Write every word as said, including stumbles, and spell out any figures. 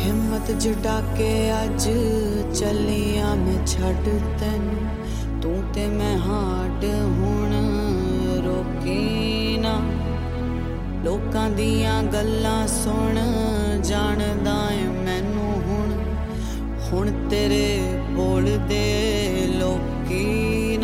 हिम्मत जुटा के अज चलिया मैं छड़ तैनू तू ते मैं हाड हुण रोकी ना लोकां दियां गल्लां सुन